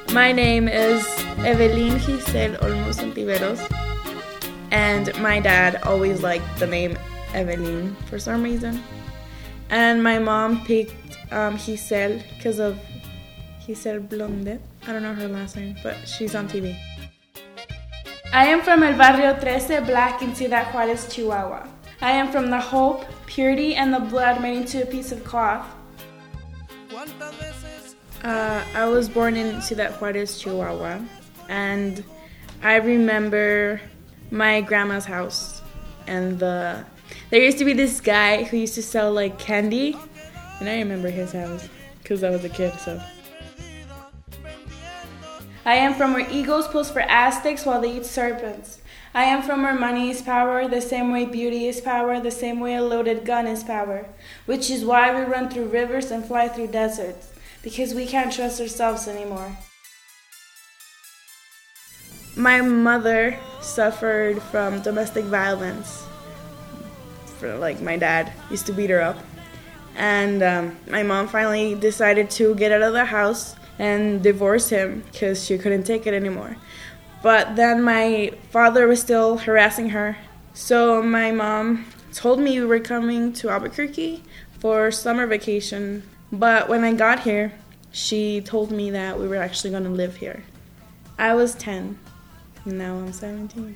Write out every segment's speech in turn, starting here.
My name is Evelyn Giselle Olmos Ontiveros, and my dad always liked the name Evelyn for some reason. And my mom picked Giselle because of Giselle Blonde. I don't know her last name, but she's on TV. I am from El Barrio 13 Black in Ciudad Juárez, Chihuahua. I am from the hope, purity, and the blood made into a piece of cloth. I was born in Ciudad Juárez, Chihuahua, and I remember my grandma's house. And there used to be this guy who used to sell like candy, and I remember his house because I was a kid. So I am from where eagles pose for Aztecs while they eat serpents. I am from where money is power, the same way beauty is power, the same way a loaded gun is power, which is why we run through rivers and fly through deserts, because we can't trust ourselves anymore. My mother suffered from domestic violence. My dad used to beat her up. And my mom finally decided to get out of the house and divorce him because she couldn't take it anymore. But then my father was still harassing her. So my mom told me we were coming to Albuquerque for summer vacation. But when I got here, she told me that we were actually going to live here. I was 10, and now I'm 17.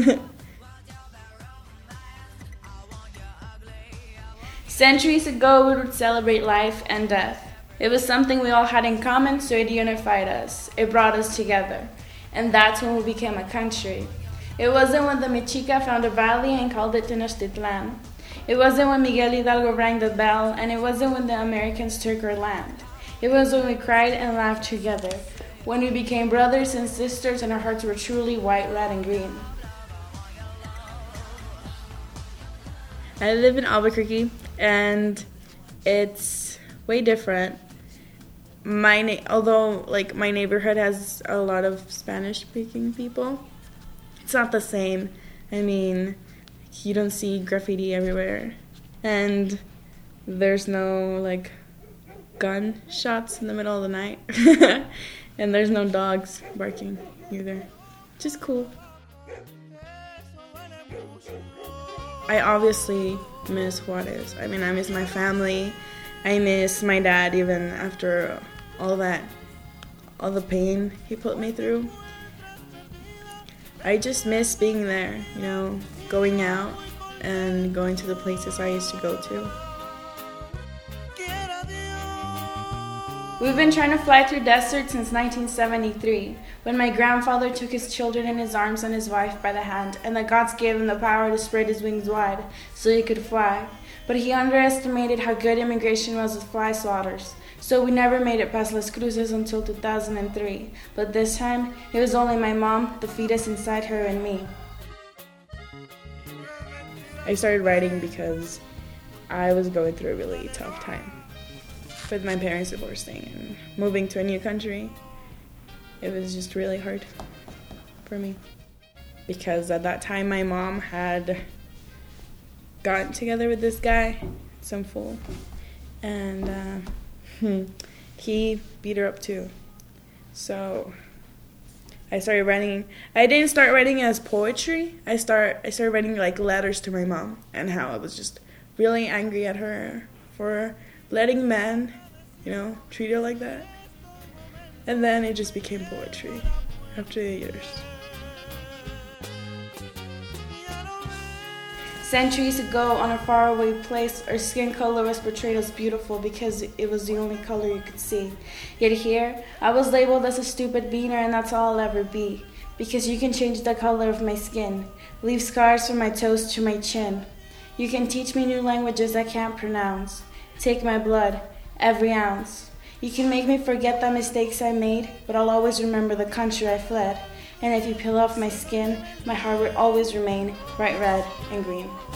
Centuries ago, we would celebrate life and death. It was something we all had in common, so it unified us. It brought us together. And that's when we became a country. It wasn't when the Mexica found a valley and called it Tenochtitlan. It wasn't when Miguel Hidalgo rang the bell, and it wasn't when the Americans took our land. It was when we cried and laughed together, when we became brothers and sisters and our hearts were truly white, red, and green. I live in Albuquerque, and it's way different. Although my neighborhood has a lot of Spanish-speaking people, it's not the same. I mean, you don't see graffiti everywhere, and there's no gunshots in the middle of the night, and there's no dogs barking either. Just cool. I obviously miss Juárez. I mean, I miss my family. I miss my dad even after all the pain he put me through. I just miss being there, going out and going to the places I used to go to. We've been trying to fly through deserts since 1973, when my grandfather took his children in his arms and his wife by the hand, and the gods gave him the power to spread his wings wide so he could fly. But he underestimated how good immigration was with fly swatters, so we never made it past Las Cruces until 2003. But this time, it was only my mom, the fetus inside her, and me. I started writing because I was going through a really tough time with my parents divorcing and moving to a new country. It was just really hard for me because at that time my mom had gotten together with this guy, some fool, and he beat her up too. So I started writing. I didn't start writing as poetry. I started writing letters to my mom and how I was just really angry at her for letting men, treat her like that. And then it just became poetry after the years. Centuries ago, on a faraway place, our skin color was portrayed as beautiful because it was the only color you could see. Yet here, I was labeled as a stupid beaner, and that's all I'll ever be. Because you can change the color of my skin, leave scars from my toes to my chin. You can teach me new languages I can't pronounce. Take my blood, every ounce. You can make me forget the mistakes I made, but I'll always remember the country I fled. And if you peel off my skin, my heart will always remain bright red and green.